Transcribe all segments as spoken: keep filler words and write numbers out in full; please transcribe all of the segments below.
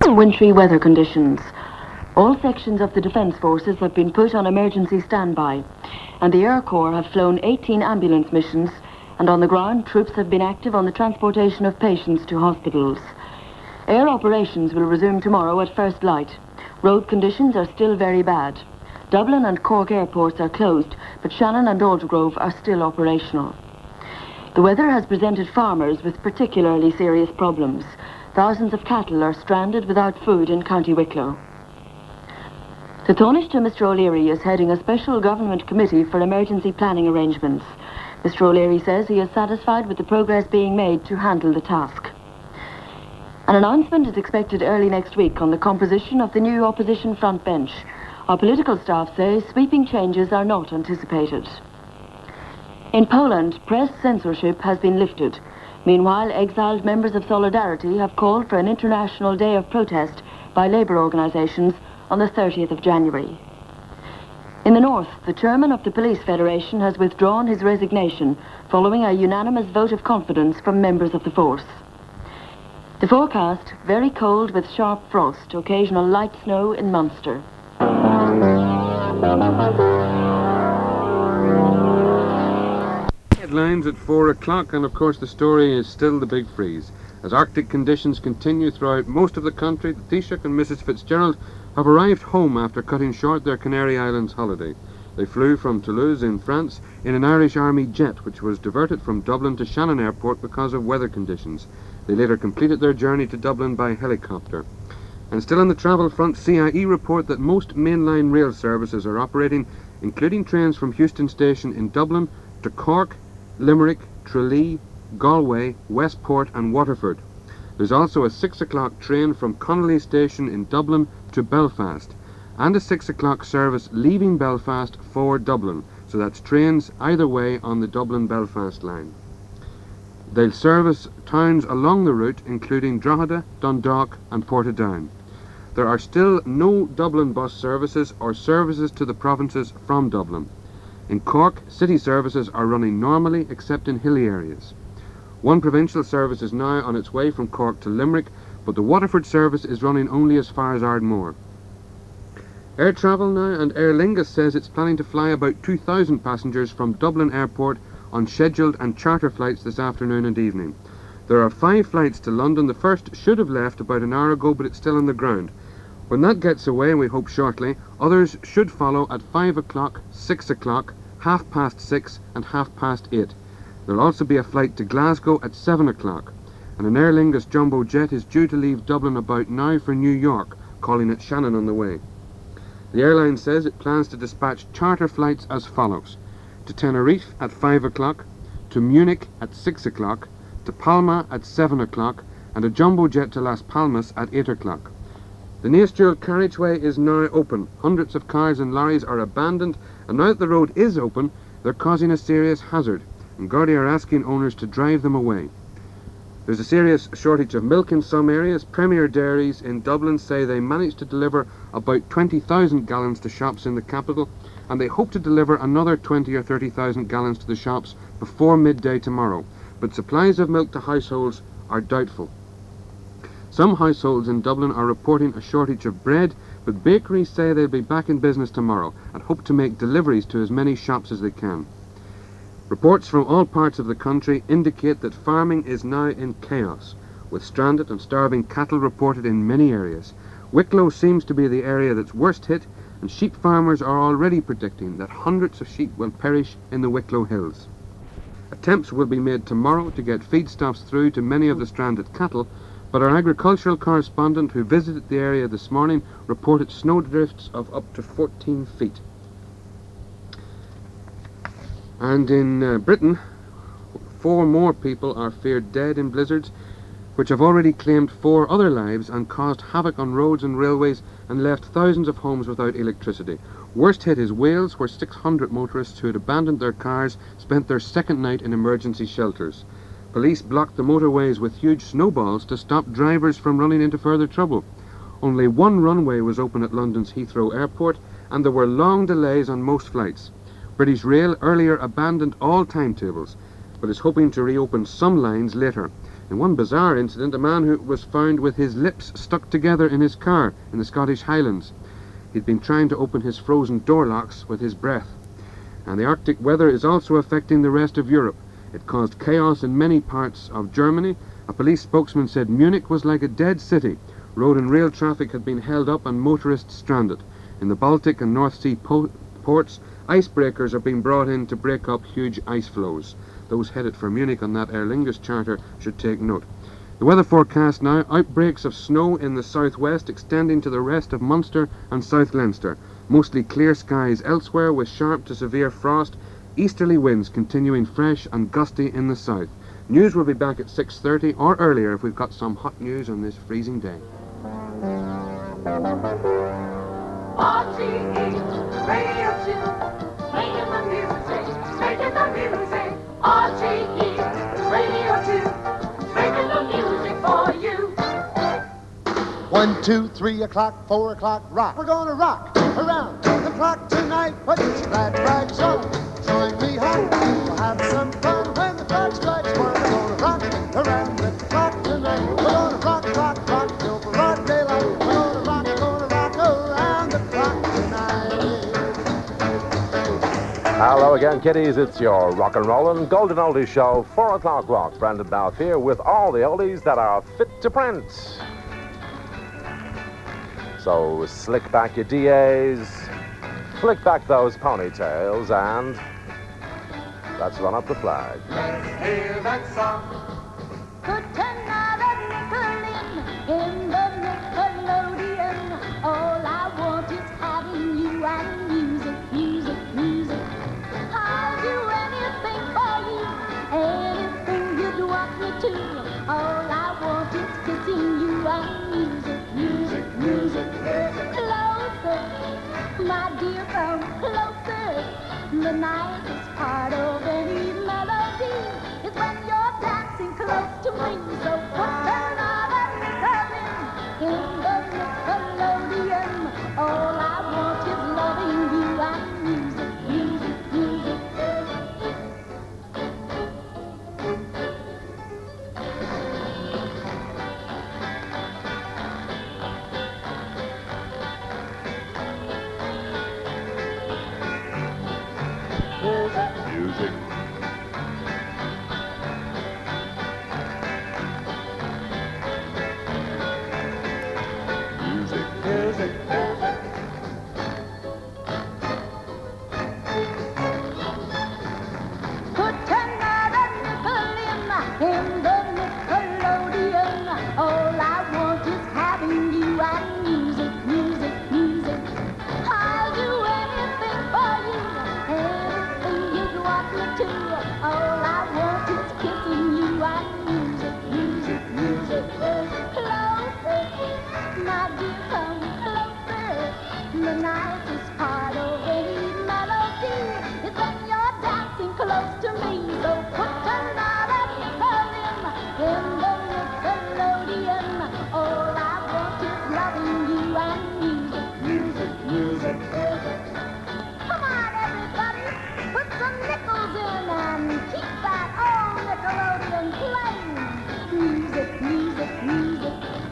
Wintry weather conditions. All sections of the Defence Forces have been put on emergency standby, and the Air Corps have flown eighteen ambulance missions, and on the ground, troops have been active on the transportation of patients to hospitals. Air operations will resume tomorrow at first light. Road conditions are still very bad. Dublin and Cork airports are closed, but Shannon and Aldergrove are still operational. The weather has presented farmers with particularly serious problems. Thousands of cattle are stranded without food in County Wicklow. The Taoiseach, Mister O'Leary, is heading a special government committee for emergency planning arrangements. Mister O'Leary says he is satisfied with the progress being made to handle the task. An announcement is expected early next week on the composition of the new opposition front bench. Our political staff say sweeping changes are not anticipated. In Poland, press censorship has been lifted. Meanwhile, exiled members of Solidarity have called for an international day of protest by labour organisations on the thirtieth of January. In the north, the chairman of the Police Federation has withdrawn his resignation following a unanimous vote of confidence from members of the force. The forecast, very cold with sharp frost, occasional light snow in Munster. Headlines at four o'clock, and of course the story is still the big freeze. As Arctic conditions continue throughout most of the country, the Taoiseach and Missus Fitzgerald have arrived home after cutting short their Canary Islands holiday. They flew from Toulouse in France in an Irish Army jet, which was diverted from Dublin to Shannon Airport because of weather conditions. They later completed their journey to Dublin by helicopter. And still on the travel front, C I E report that most mainline rail services are operating, including trains from Heuston Station in Dublin to Cork, Limerick, Tralee, Galway, Westport and Waterford. There's also a six o'clock train from Connolly Station in Dublin to Belfast, and a six o'clock service leaving Belfast for Dublin, so that's trains either way on the Dublin-Belfast line. They'll service towns along the route, including Drogheda, Dundalk and Portadown. There are still no Dublin bus services or services to the provinces from Dublin. In Cork, city services are running normally except in hilly areas. One provincial service is now on its way from Cork to Limerick, but the Waterford service is running only as far as Ardmore. Air Travel now, and Aer Lingus says it's planning to fly about two thousand passengers from Dublin Airport on scheduled and charter flights this afternoon and evening. There are five flights to London. The first should have left about an hour ago, but it's still on the ground. When that gets away, we hope shortly, others should follow at five o'clock, six o'clock, half past six and half past eight. There'll also be a flight to Glasgow at seven o'clock, and an Aer Lingus jumbo jet is due to leave Dublin about now for New York, calling at Shannon on the way. The airline says it plans to dispatch charter flights as follows: to Tenerife at five o'clock, to Munich at six o'clock, to Palma at seven o'clock, and a jumbo jet to Las Palmas at eight o'clock. The Naas dual carriageway is now open. Hundreds of cars and lorries are abandoned, and now that the road is open, they're causing a serious hazard, and Gardaí are asking owners to drive them away. There's a serious shortage of milk in some areas. Premier Dairies in Dublin say they managed to deliver about twenty thousand gallons to shops in the capital, and they hope to deliver another twenty or thirty thousand gallons to the shops before midday tomorrow. But supplies of milk to households are doubtful. Some households in Dublin are reporting a shortage of bread, but bakeries say they'll be back in business tomorrow and hope to make deliveries to as many shops as they can. Reports from all parts of the country indicate that farming is now in chaos, with stranded and starving cattle reported in many areas. Wicklow seems to be the area that's worst hit, and sheep farmers are already predicting that hundreds of sheep will perish in the Wicklow Hills. Attempts will be made tomorrow to get feedstuffs through to many of the stranded cattle, but our agricultural correspondent who visited the area this morning reported snowdrifts of up to fourteen feet. And in uh, Britain, four more people are feared dead in blizzards, which have already claimed four other lives and caused havoc on roads and railways and left thousands of homes without electricity. Worst hit is Wales, where six hundred motorists who had abandoned their cars spent their second night in emergency shelters. Police blocked the motorways with huge snowballs to stop drivers from running into further trouble. Only one runway was open at London's Heathrow Airport, and there were long delays on most flights. British Rail earlier abandoned all timetables, but is hoping to reopen some lines later. In one bizarre incident, a man who was found with his lips stuck together in his car in the Scottish Highlands. He'd been trying to open his frozen door locks with his breath. And the Arctic weather is also affecting the rest of Europe. It caused chaos in many parts of Germany. A police spokesman said Munich was like a dead city. Road and rail traffic had been held up and motorists stranded. In the Baltic and North Sea po- ports, icebreakers are being brought in to break up huge ice flows. Those headed for Munich on that Aer Lingus charter should take note. The weather forecast now: outbreaks of snow in the southwest extending to the rest of Munster and South Leinster. Mostly clear skies elsewhere with sharp to severe frost. Easterly winds continuing fresh and gusty in the south. News will be back at six thirty or earlier if we've got some hot news on this freezing day. R T E, Radio two, making the music, making the music. R T E, Radio two, making the music for you. One, two, three o'clock, four o'clock, rock. We're gonna rock around the clock tonight. Put your glad rags on, join me home. We'll have some fun when the clock strikes one. We're gonna rock around the clock tonight. We're gonna rock, rock, rock till the broad daylight. We're gonna rock, gonna rock around the clock tonight. Hello again, kiddies. It's your rock and rollin' golden oldies show, four o'clock rock. Brandon Balfe here with all the oldies that are fit to print. So slick back your D As, flick back those ponytails, and let's run up the flag. Let's hear that song. Put another nickel in, in the Nickelodeon. All I want is having you and music, music, music. I'll do anything for you, anything you'd want me to. All I want is kissing you and music, music, music. Closer, my dear, come closer. The nicest part of any melody is when you're dancing close to me. So put another nickel in, in the Nickelodeon. All I want is loving you and music, music, music. Music. Music. Music, music. Put another nickel in, in the Nickelodeon. All I want is having you and music, music, music. I'll do anything for you, anything you'd want me to. All I want is kissing you and music, music, music. Closer, my dear, come closer. The nicest part of any melody is when you're dancing close to me. So put another nickel in, in the Nickelodeon. All I want is loving you and music, music, music, music. Come on, everybody, put some nickels in and keep that old Nickelodeon playing. Music, music, music.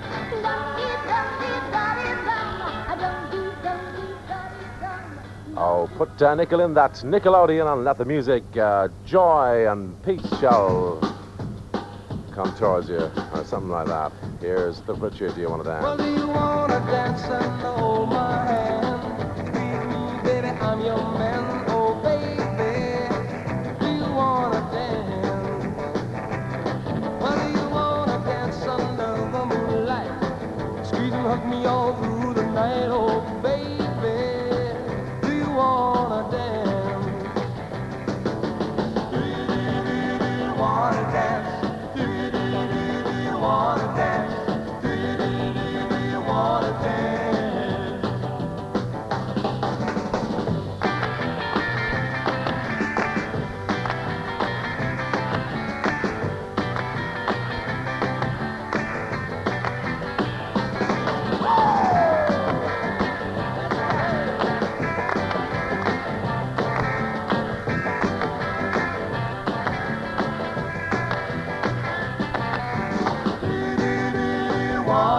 Dum-dee-dum-dee-da-dee-dum. Dum-dee-dum-dee-da-dee-dum. Oh, put a nickel in that Nickelodeon and let the music, uh, joy and peace shall come towards you, or something like that. Here's the Richard. Do you want to dance? Well, do you wanna dance and hold my hand? Ooh, baby, I'm your man. Oh, baby, do you wanna dance? Well, do you wanna dance under the moonlight? Squeeze and hug me all through the night. Oh, baby, do you wanna dance? Do you, do you, do you, do you wanna dance? Do you, do you, do you, do you wanna dance? Do you, do you, do you, do you wanna dance?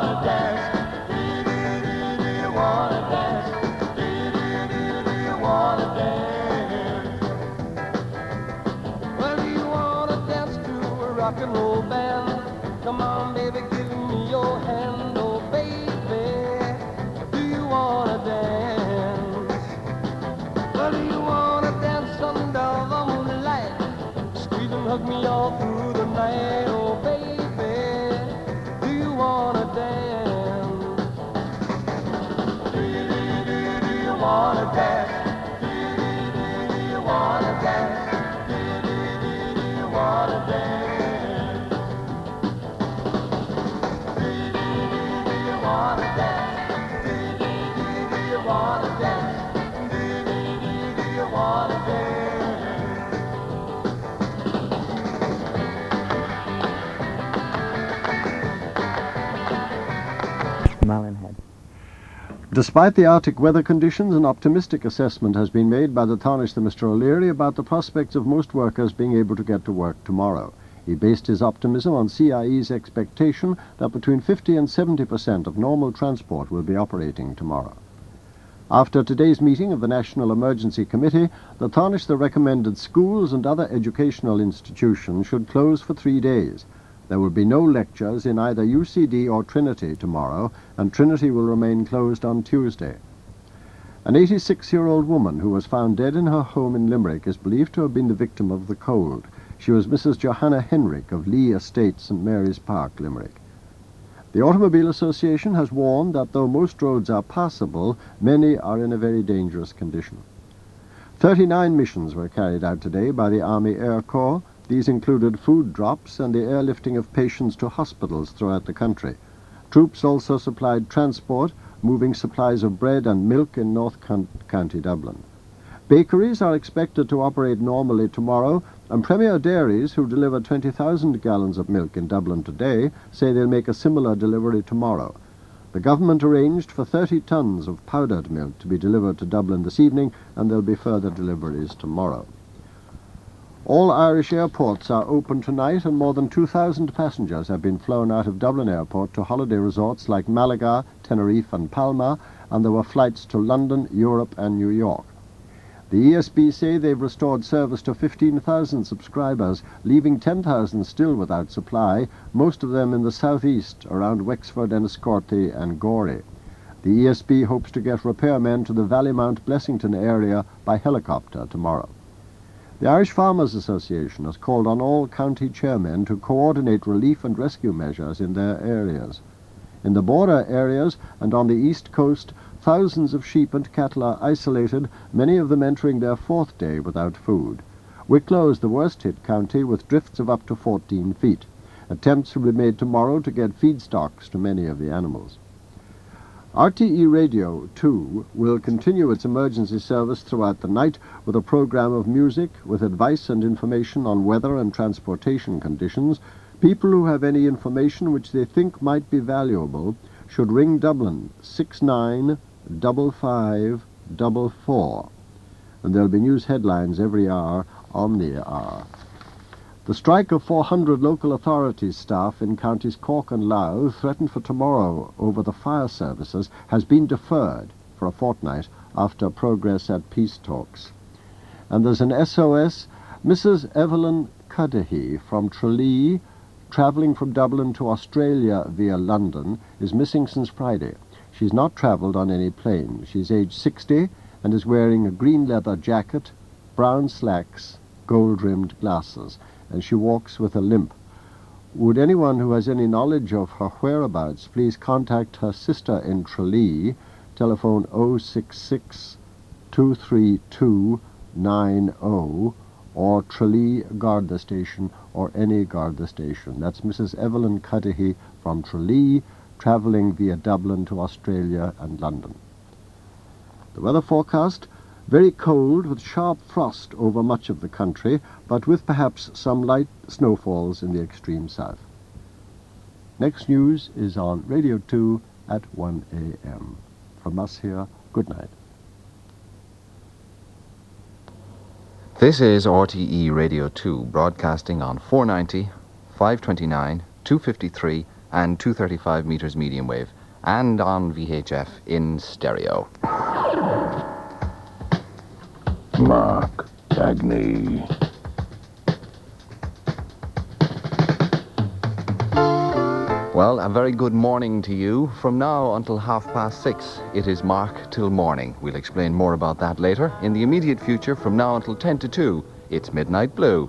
wanna dance? Do you, do you, do you, do you wanna dance? Do you, do you, do you, do you wanna dance? Well, do you wanna dance to a rock and roll band? Come on, baby, give me your hand, oh baby. Do you wanna dance? Well, do you wanna dance under the moonlight? Squeeze and hug me all through the night, oh baby. Do you wanna dance? Do you, do you, do you, do you wanna dance? Do you, do you, do you, do you wanna dance? Do you, do you, do you, do you wanna dance? Do you, do you, do you, do you wanna dance? Do you, do you, do you, do you wanna dance? Do you, do you, do you, do you wanna dance? Malinhead. Despite the Arctic weather conditions, an optimistic assessment has been made by the Taoiseach Mister O'Leary about the prospects of most workers being able to get to work tomorrow. He based his optimism on C I E's expectation that between fifty and seventy percent of normal transport will be operating tomorrow. After today's meeting of the National Emergency Committee, the Taoiseach recommended schools and other educational institutions should close for three days. There will be no lectures in either U C D or Trinity tomorrow, and Trinity will remain closed on Tuesday. An eighty-six-year-old woman who was found dead in her home in Limerick is believed to have been the victim of the cold. She was Missus Johanna Henrik of Lee Estate, Saint Mary's Park, Limerick. The Automobile Association has warned that though most roads are passable, many are in a very dangerous condition. Thirty-nine missions were carried out today by the Army Air Corps. These included food drops and the airlifting of patients to hospitals throughout the country. Troops also supplied transport, moving supplies of bread and milk in North County Dublin. Bakeries are expected to operate normally tomorrow, and Premier Dairies, who delivered twenty thousand gallons of milk in Dublin today, say they'll make a similar delivery tomorrow. The government arranged for thirty tons of powdered milk to be delivered to Dublin this evening, and there'll be further deliveries tomorrow. All Irish airports are open tonight, and more than two thousand passengers have been flown out of Dublin Airport to holiday resorts like Malaga, Tenerife and Palma, and there were flights to London, Europe and New York. The E S B say they've restored service to fifteen thousand subscribers, leaving ten thousand still without supply, most of them in the southeast, around Wexford, Enniscorthy and Gorey. The E S B hopes to get repairmen to the Valley-Mount Blessington area by helicopter tomorrow. The Irish Farmers Association has called on all county chairmen to coordinate relief and rescue measures in their areas. In the border areas and on the east coast, thousands of sheep and cattle are isolated, many of them entering their fourth day without food. Wicklow is the worst-hit county with drifts of up to fourteen feet. Attempts will be made tomorrow to get feedstocks to many of the animals. R T E Radio two will continue its emergency service throughout the night with a program of music, with advice and information on weather and transportation conditions. People who have any information which they think might be valuable should ring Dublin six nine five five four four, and there'll be news headlines every hour on the hour. The strike of four hundred local authorities staff in counties Cork and Louth, threatened for tomorrow over the fire services, has been deferred for a fortnight after progress at peace talks. And there's an S O S. Missus Evelyn Cudahy from Tralee, travelling from Dublin to Australia via London, is missing since Friday. She's not travelled on any plane. She's aged sixty and is wearing a green leather jacket, brown slacks, gold-rimmed glasses, and she walks with a limp. Would anyone who has any knowledge of her whereabouts please contact her sister in Tralee, telephone oh six six, two three two, nine oh, or Tralee Garda Station, or any Garda Station. That's Missus Evelyn Cudahy from Tralee, travelling via Dublin to Australia and London. The weather forecast: very cold with sharp frost over much of the country, but with perhaps some light snowfalls in the extreme south. Next news is on Radio two at one a m From us here, good night. This is R T E Radio two, broadcasting on four ninety, five twenty-nine, two fifty-three and two thirty-five meters medium wave, and on V H F in stereo. Mark Cagney. Well, a very good morning to you. From now until half past six, it is Mark till morning. We'll explain more about that later. In the immediate future, from now until ten to two, it's Midnight Blue.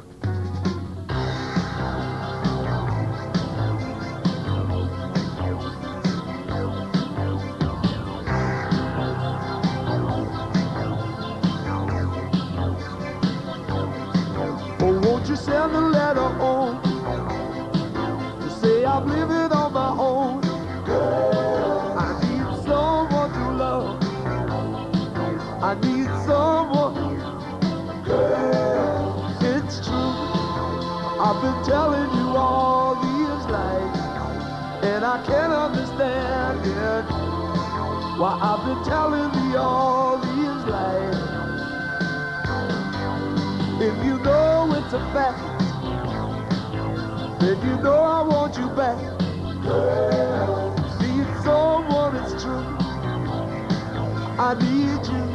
Oh, won't you send a letter on to say I'm living on my own? I need someone to love. I need someone. It's true. I've been telling you all these lies, and I can't understand it. Why I've been telling you all these lies. If you know it's a fact, then you know I want you back. Need someone, it's true. I need you.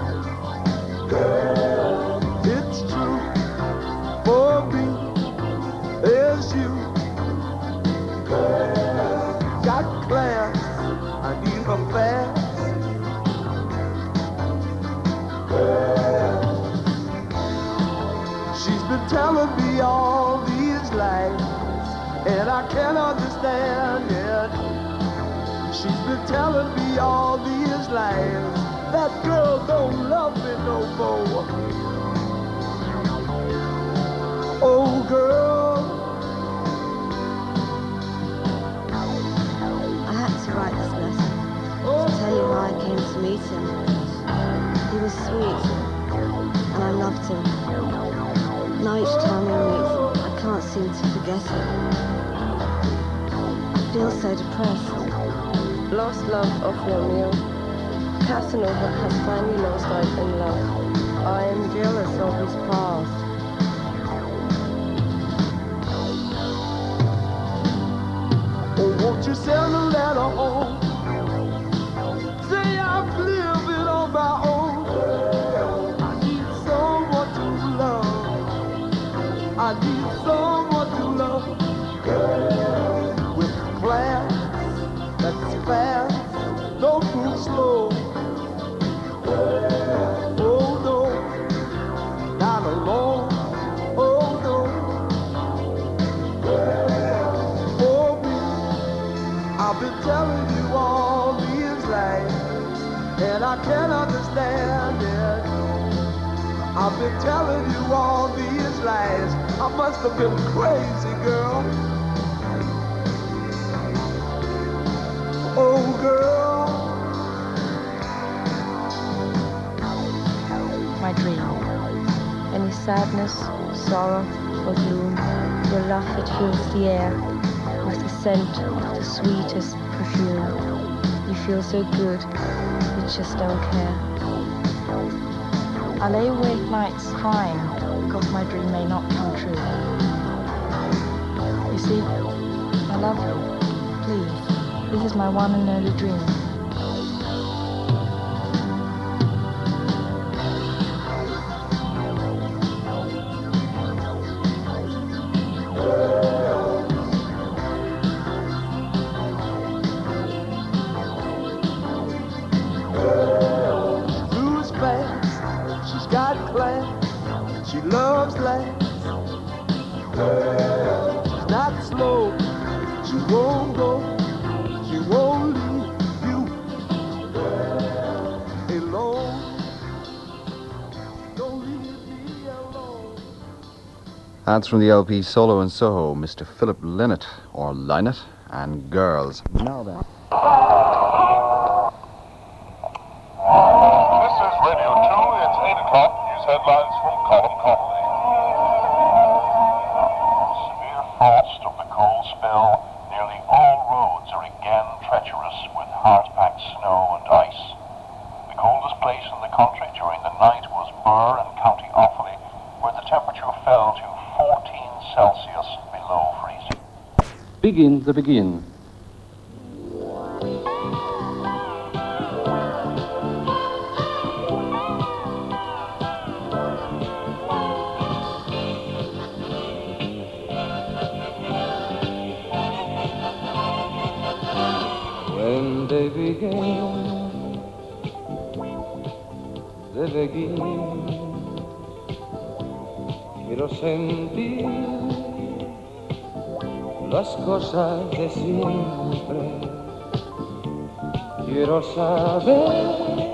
It's true. For me, there's you. Got class, I need her fast. She's been telling me all these lies, and I can't understand it. She's been telling me all these lies. That girl don't love me no more. Oh, girl. I had to write this letter to tell you why I came to meet him. He was sweet, and I loved him. Now each time we meet, I can't seem to forget it. I feel so depressed. Lost love of Romeo. Casanova has finally lost out in love. I am jealous of his past. Oh, won't you send a letter home? Say I'm living on my own. I need someone to love. I need someone to love. With class that's fast, no move slow. Oh no, not alone. Oh no. For me, I've been telling you all these lies, and I can't understand it. I've been telling you all these lies. I must have been crazy, girl. Oh, girl. My dream. Any sadness, sorrow, or gloom, your love, it fills the air with the scent of the sweetest perfume. You feel so good, you just don't care. I lay awake nights crying because my dream may not come true. You see, I love you. Please, this is my one and only dream. Moves fast, she's got class, she loves laughs. She's not slow, she won't go, she won't leave you alone. Don't leave me alone. That's from the L P Solo in Soho, Mister Philip Lynott, or Lynott, and Girls. Now then. This is Radio two. It's eight o'clock. News headlines from Colin Connolly. Severe frost of the cold spell. Nearly all roads are again treacherous with hard-packed snow and ice. The coldest place in the country during the night was Birr in County Offaly, where the temperature fell to fourteen Celsius below freezing. Begin the begin. when they begin, they begin. Quiero sentir las cosas de siempre. Quiero saber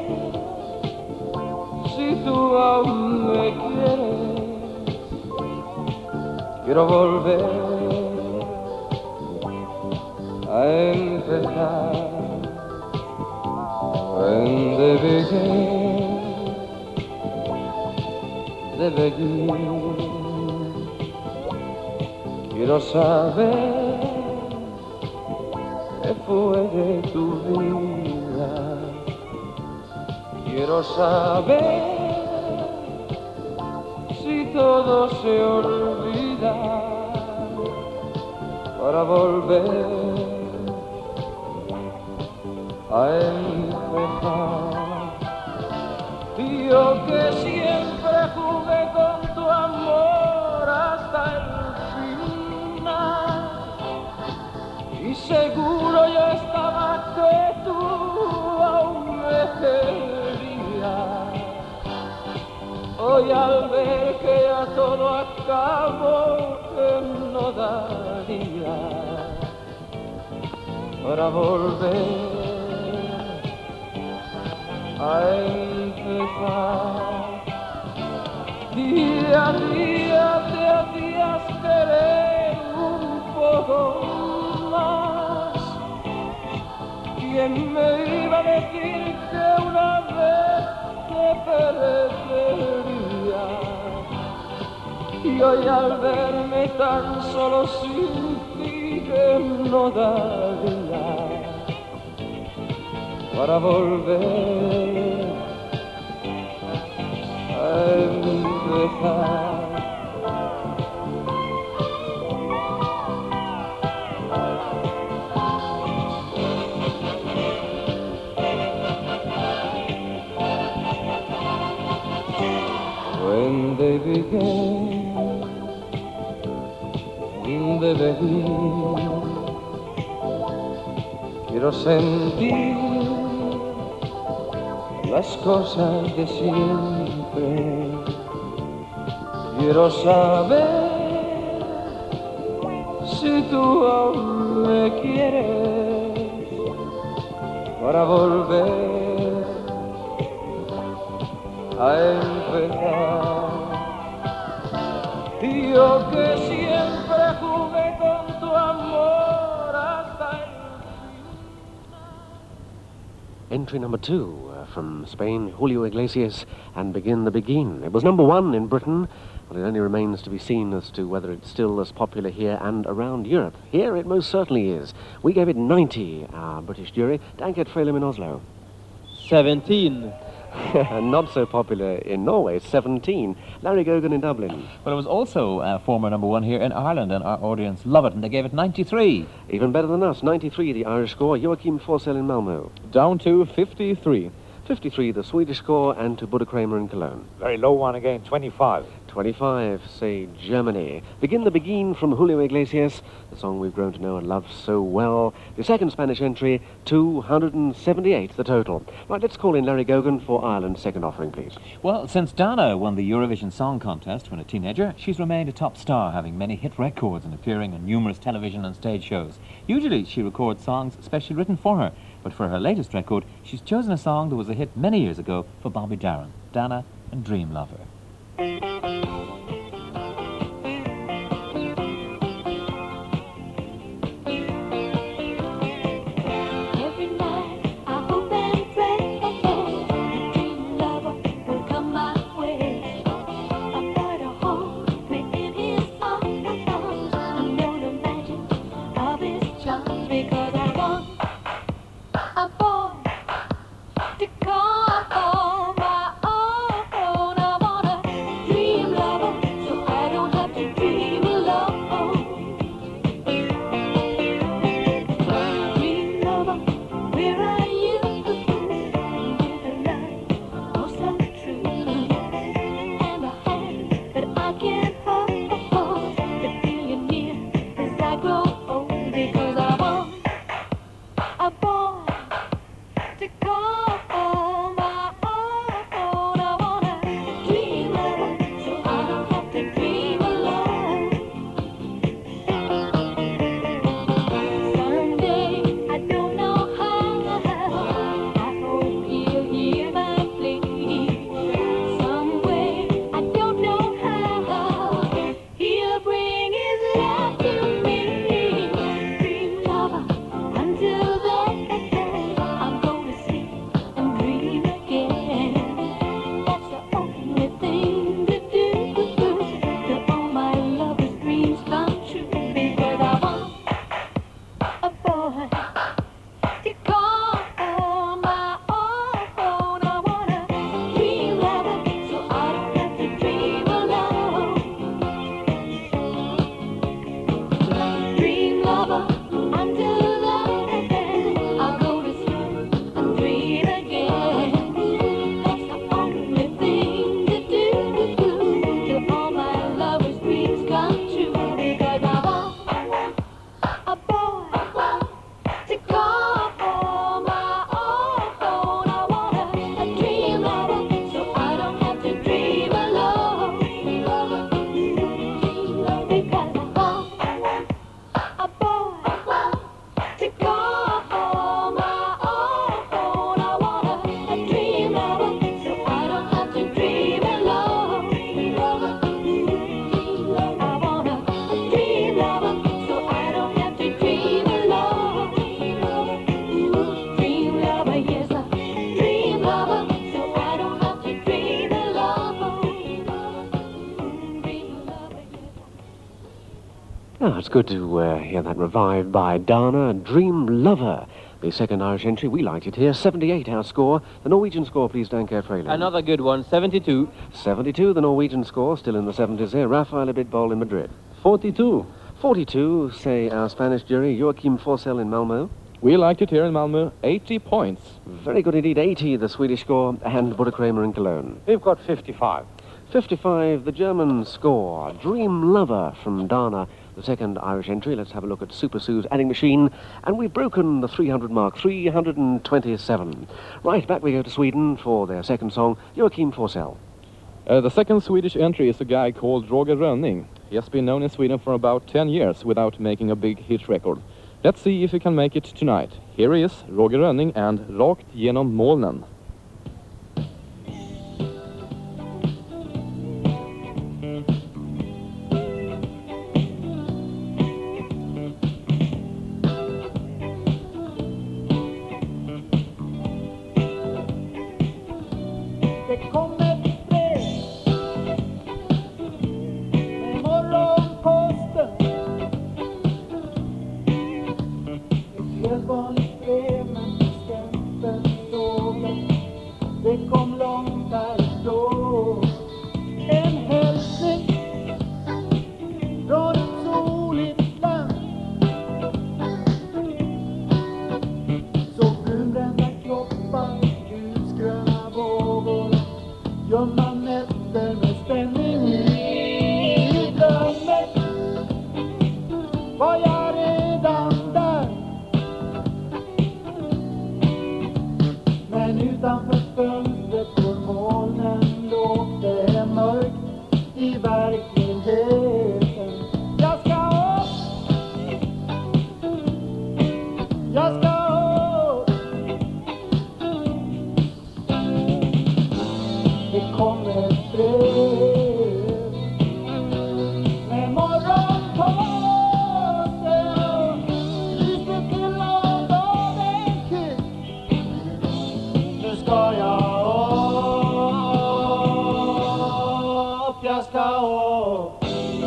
si tú aún me quieres. Quiero volver a empezar. When they begin, they begin. Quiero saber qué fue de tu vida. Quiero saber si todo se olvida para volver a empezar. Yo que siempre jugué con tu amor hasta el final, y seguro yo estaba que tú aún me querías. Hoy al ver que ya todo acabó, que no daría para volver a empezar. Día a día te hacías querer un poco más. ¿Quién me iba a decir que una vez te perdería? Y hoy al verme tan solo sin ti, que no daría para volver a empezar. When they begin, they begin. Quiero sentir las cosas de siempre. Quiero saber si tú aún me quieres para volver a empezar. Yo que siempre jugué con tu amor hasta el Entry number two uh, from Spain, Julio Iglesias, and Begin the Begin. It was number one in Britain, but it only remains to be seen as to whether it's still as popular here and around Europe. Here it most certainly is. We gave it ninety, our British jury. Danket Frelem in Oslo. seventeen. Not so popular in Norway, seventeen. Larry Gogan in Dublin. Well, it was also uh, former number one here in Ireland, and our audience love it, and they gave it ninety-three. Even better than us, ninety-three the Irish score. Joachim Forsell in Malmö. Down to fifty-three. fifty-three the Swedish score, and to Buddha Kramer in Cologne. Very low one again, twenty-five. twenty-five, say Germany. Begin the Begin from Julio Iglesias, the song we've grown to know and love so well. The second Spanish entry, two hundred seventy-eight the total. Right, let's call in Larry Gogan for Ireland's second offering, please. Well, since Dana won the Eurovision Song Contest when a teenager, she's remained a top star, having many hit records and appearing on numerous television and stage shows. Usually she records songs specially written for her, but for her latest record, she's chosen a song that was a hit many years ago for Bobby Darin, Dana and Dream Lover. To call my own, I wanna dream. to call my own. I wanna dream lover, so I don't have to dream alone. Someday, I don't know how, I hope he'll hear my plea. Some way, I don't know how, he'll bring his love to me. Dream lover, until then, I'm gonna sleep and dream again. That's the only thing to do, till all my lover's dreams come true. Because I want a boy to call my own. I wanna dream lover, so I don't have to dream alone. Dream lover, until then, I'll go to sleep and dream again. That's the only thing to do, till all my lover's dreams come true. Because I want a boy to call my own. I want a dream lover, so I don't have to dream alone. Because I want a boy to call my own. I want a dream lover, so I don't have to dream alone. I want a dream lover, so I don't have to dream alone. Dream lover, yes, a dream lover, so I don't have to dream alone. Dream lover, yes. Ah, it's good to uh, hear that revived by Dana, Dream Lover. The second Irish entry, we liked it here. seventy-eight our score. The Norwegian score, please, Dan Fralin. Another good one, seventy-two. seventy-two, the Norwegian score, still in the seventies here. Rafael Abitbol in Madrid. forty-two. forty-two, say our Spanish jury. Joachim Forsell in Malmö. We liked it here in Malmö, eighty points. Very good indeed. eighty, the Swedish score. And Buddha Kramer in Cologne. We've got fifty-five. fifty-five, the German score. Dream Lover from Dana, the second Irish entry. Let's have a look at Super Sue's adding machine. And we've broken the three hundred mark, three hundred twenty-seven. Right, back we go to Sweden for their second song, Joachim Forsell. Uh, the second Swedish entry is a guy called Roger Rönning. He has been known in Sweden for about ten years without making a big hit record. Let's see if he can make it tonight. Here he is, Roger Rönning and Rakt genom molnen. Det kom ett brev med morgonposten. Ett helt vanligt brev men stämpeln såg jag. Det kom långt därifrån. En hälsning från ett soligt land. Så brunbrända kroppar, ljusgröna vågor. Gömma nätter med spänning i drömmen. Var jag redan där? Men utanför fönstret går molnen lågt. Det är mörkt i verkligheten. Jag ska upp. Jag ska upp. Det kommer ett brev med morgonposten. Lyser till av en kul. Nu ska jag upp. Jag ska upp.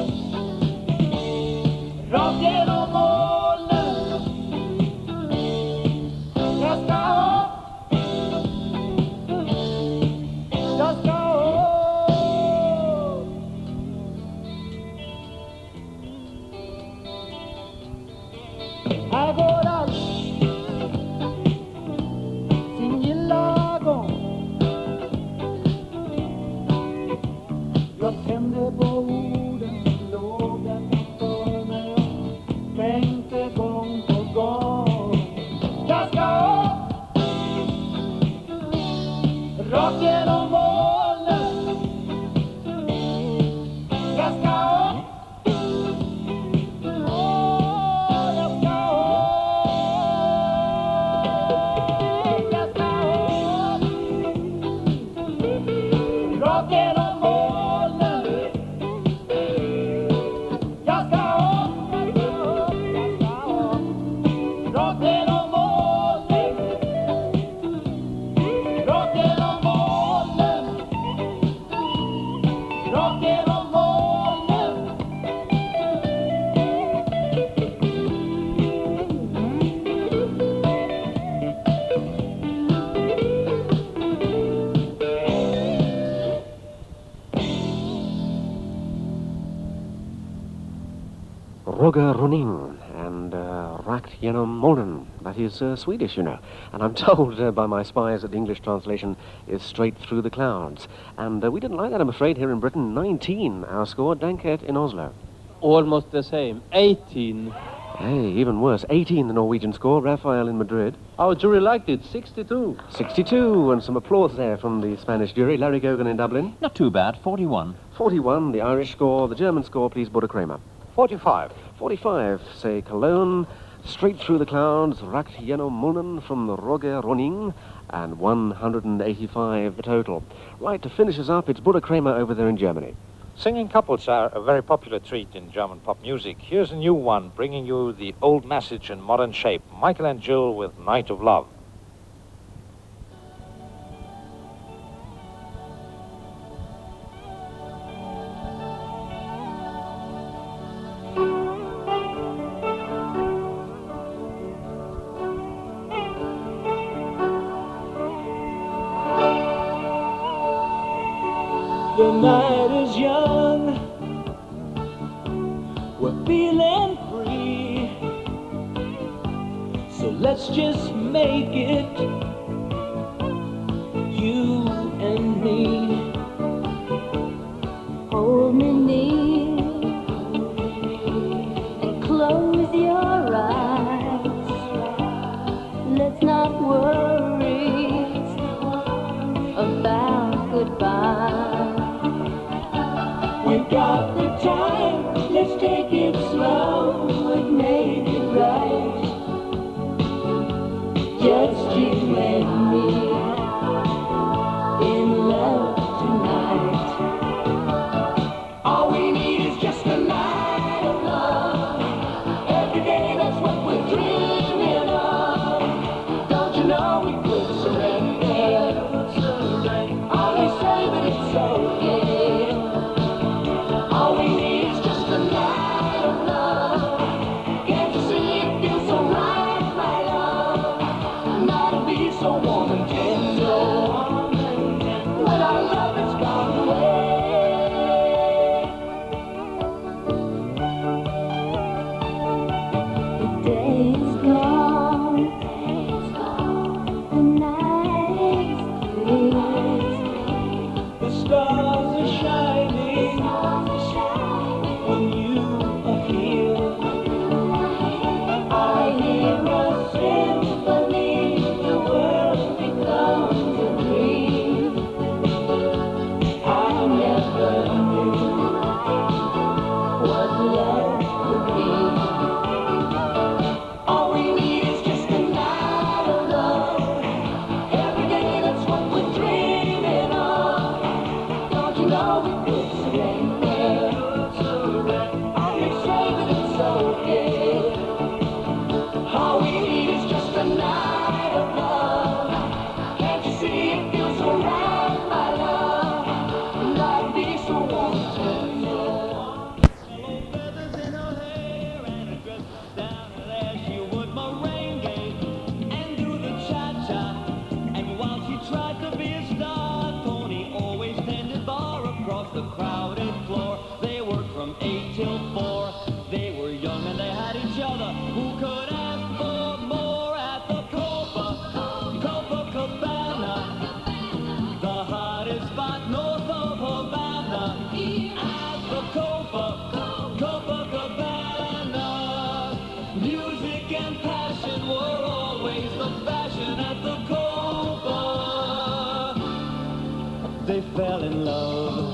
Rakt genom molnen. Jag ska upp. Jag ska upp. Här går allt sin gilla gång. Jag tände på orden som låg där framför mig och tänkte gång på gång. Jag ska upp. Rocket on molnen. Jag ska upp. Åh, jag ska upp. Jag ska upp. Rocket on molnen. Jag ska upp. Jag ska upp. Rocket on molnen. Rocket on molnen. Rocket on molnen. Roger Ronin and uh, Rakt genom molnen. That is uh, Swedish, you know. And I'm told uh, by my spies that the English translation is straight through the clouds. And uh, we didn't like that, I'm afraid, here in Britain. nineteen, our score. Danket in Oslo. Almost the same. eighteen. Hey, even worse. eighteen, the Norwegian score. Rafael in Madrid. Our jury liked it. sixty-two. sixty-two, and some applause there from the Spanish jury. Larry Gogan in Dublin. Not too bad, forty-one. forty-one, the Irish score. The German score, please, Buddha Kramer. forty-five. forty-five, say Cologne, straight through the clouds, Rakt genom molnen from the Roger Ronin, and one hundred eighty-five the total. Right, to finish us up, it's Buddha Kramer over there in Germany. Singing couples are a very popular treat in German pop music. Here's a new one, bringing you the old message in modern shape. Michael and Jill with Night of Love. The night is young, we're feeling free, so let's just make it, you and me. Hold me near and close your eyes. Let's not worry about goodbye. We've got the time, let's take it slow and make it right. Just you and me in love tonight. All we need is just a night of love. Every day that's what we're dreaming of. Don't you know we could surrender? Only say that it's okay. All we need is they fell in love.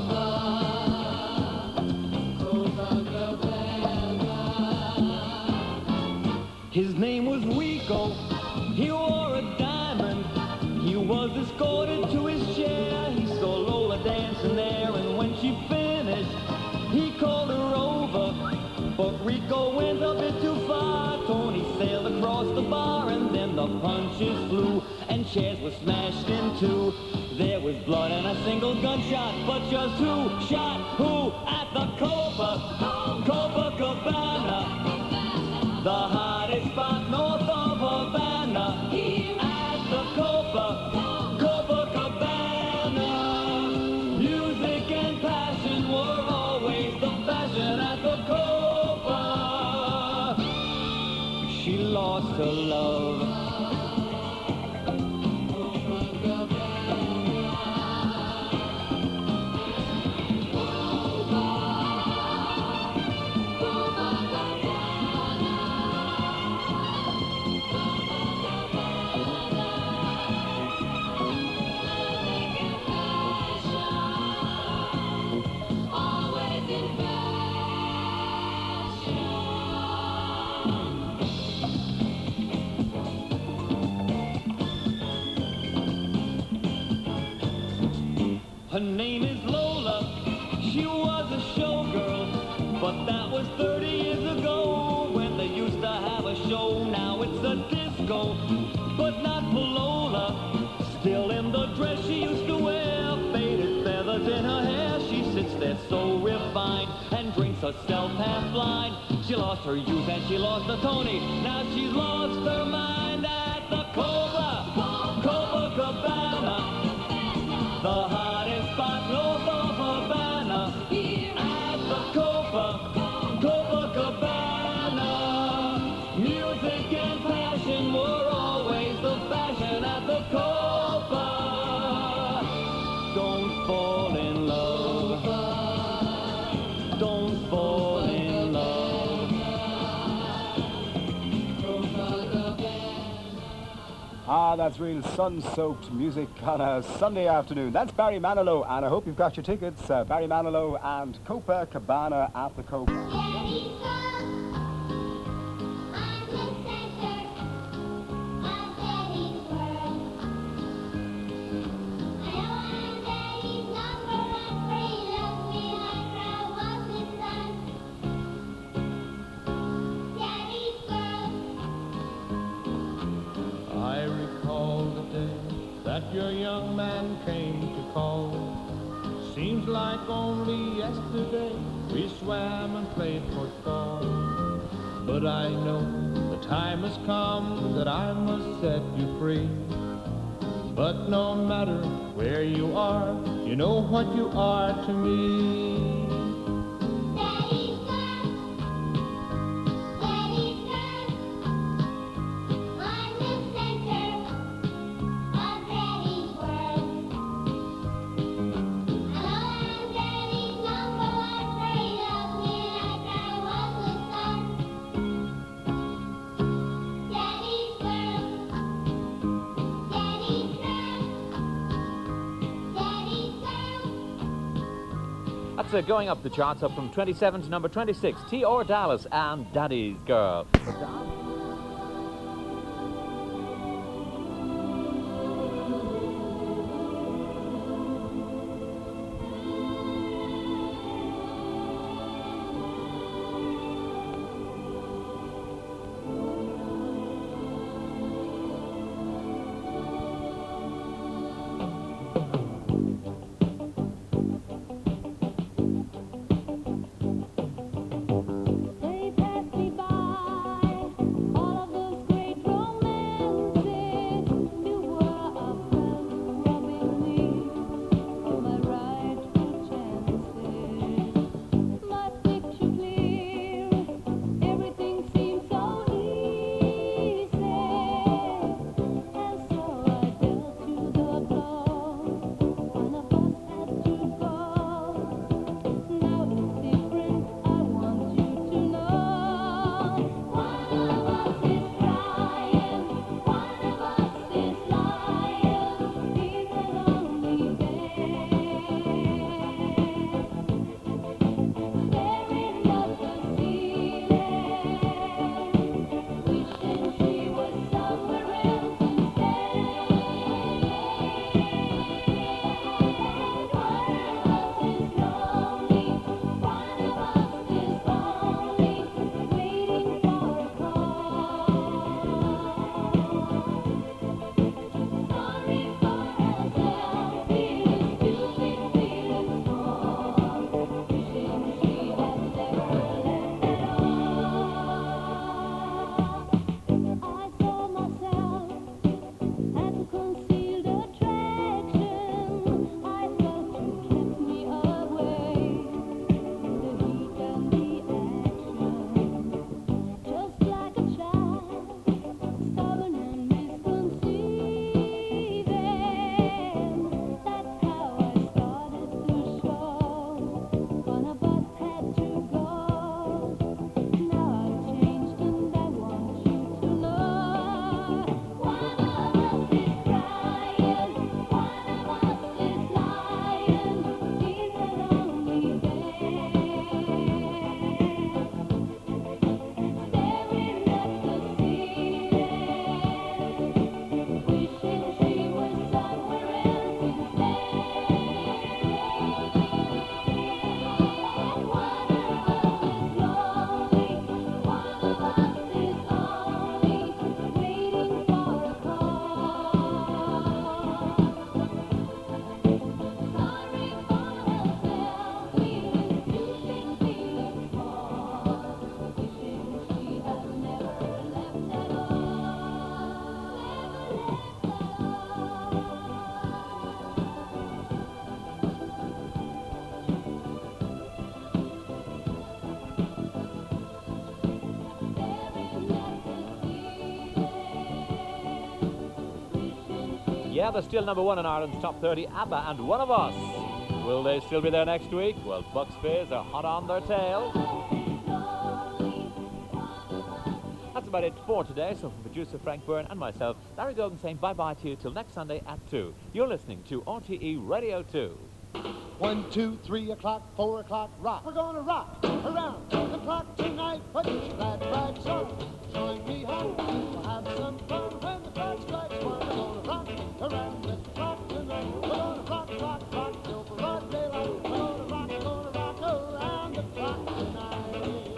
His name was Rico, he wore a diamond. He was escorted to his chair. He saw Lola dancing there, and when she finished, he called her over. But Rico went a bit too far. Tony sailed across the bar, and then the punches flew, and chairs were smashed in two. There was blood and a single gunshot, but just who shot who at the Copa, Copacabana, the hottest spot north of Havana, at the Copa, Copacabana. Music and passion were always the fashion at the Copa. She lost her love. Her name is Lola, she was a showgirl, but that was thirty years ago when they used to have a show. Now it's a disco, but not for Lola. Still in the dress she used to wear, faded feathers in her hair. She sits there so refined and drinks herself half blind. She lost her youth and she lost the Tony. Now she's lost her mind at the Cobra, Copacabana, the hottest spot north of Havana, at the Copa, Copacabana. Music and passion were always the fashion at the Copa. Don't fall in love. Don't fall in love. Ah, that's real sun-soaked music on a Sunday afternoon. That's Barry Manilow, and I hope you've got your tickets. Uh, Barry Manilow and Copacabana at the Copa. I recall the day that your young man came to call. Seems like only yesterday we swam and played football. But I know the time has come that I must set you free. But no matter where you are, you know what you are to me. That's uh, going up the charts, up from twenty-seven to number twenty-six. T R Dallas and Daddy's Girl. They pass me by Yeah, they're still number one in Ireland's top thirty, ABBA and One of Us. Will they still be there next week? Well, Bucks Fizz are hot on their tail. That's about it for today. So from producer Frank Byrne and myself, Larry Gogan saying bye-bye to you till next Sunday at two. You're listening to R T E Radio two. One, two, three o'clock, four o'clock, rock. We're gonna rock around the clock tonight. Put your glad rags on. Join me home. We'll have some fun when the clock strikes one. We're gonna rock around the clock tonight. We're gonna rock, rock, rock till broad daylight. We're gonna rock, gonna rock around the clock tonight.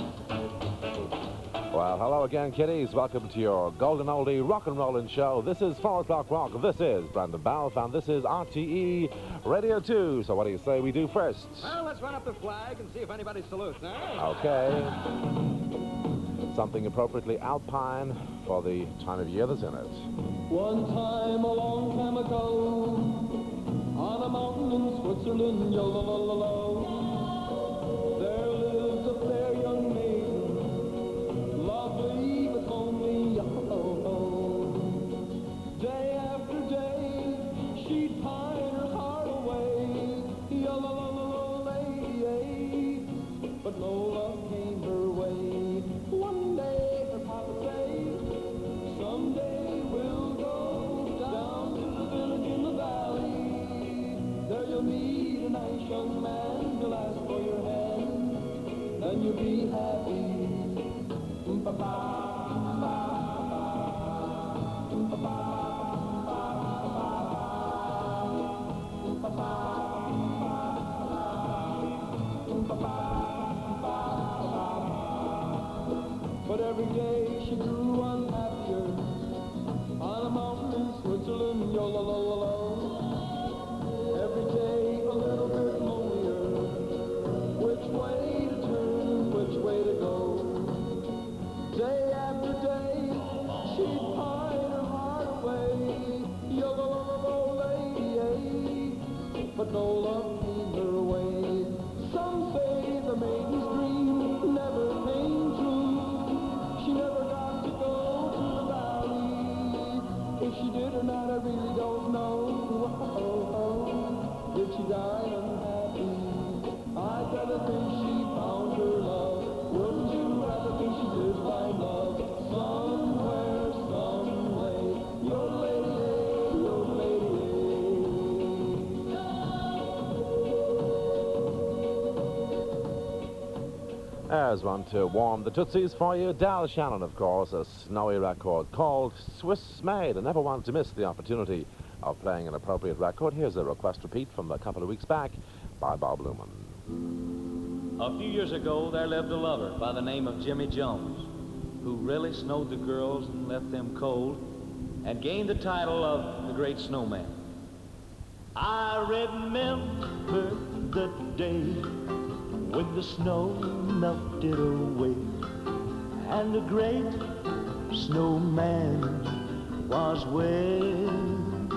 Well, hello again, kiddies. Welcome to your golden oldie rock and rollin' show. This is four o'clock rock. This is Brandon Balfe, and this is R T E Radio two. So what do you say we do first? Well, let's run up the flag and see if anybody salutes, eh? Okay. Something appropriately alpine for the time of year that's in it. One time, a long time ago, on a mountain in Switzerland, yo, lo, lo, lo, lo, there lives a fair young maiden, lovely but homely, oh, oh, oh. Day after day, she'd pine her heart away, yo, lo, lo, lo, lo, lady, but no love came her way. One day, her papa said, someday we'll go down to the village in the valley. There you'll meet a nice young man, he'll ask for your hand, then you'll be happy. Ba-ba, ba-ba, but every day she grew unhappier on a mountain in Switzerland, yo lo lo lo lo. Every day a little bit lonelier. Which way to turn, which way to go? Day after day she'd pine her heart away, yo lo lo lo lo lady, but no love came her way. Some say the maiden's dream never came true. She never got to go to the valley. If she did or not, I really don't know. Oh, oh, oh. Did she die unhappy? I'd rather think she found her love. Wouldn't you rather think she did find love? Somewhere, some way. Your lady, your lady. There's one to warm the tootsies for you. Dal Shannon, of course, a snowy record called Swiss Made. I never wanted to miss the opportunity of playing an appropriate record. Here's a request repeat from a couple of weeks back by Bob Luman. A few years ago, there lived a lover by the name of Jimmy Jones, who really snowed the girls and left them cold, and gained the title of the Great Snowman. I remember the day when the snow melted away, and the great snowman was wed.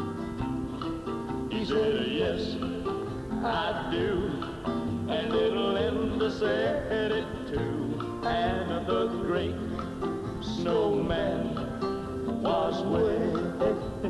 He said, yes, I do, and little Linda said it too, and the great snowman was wed.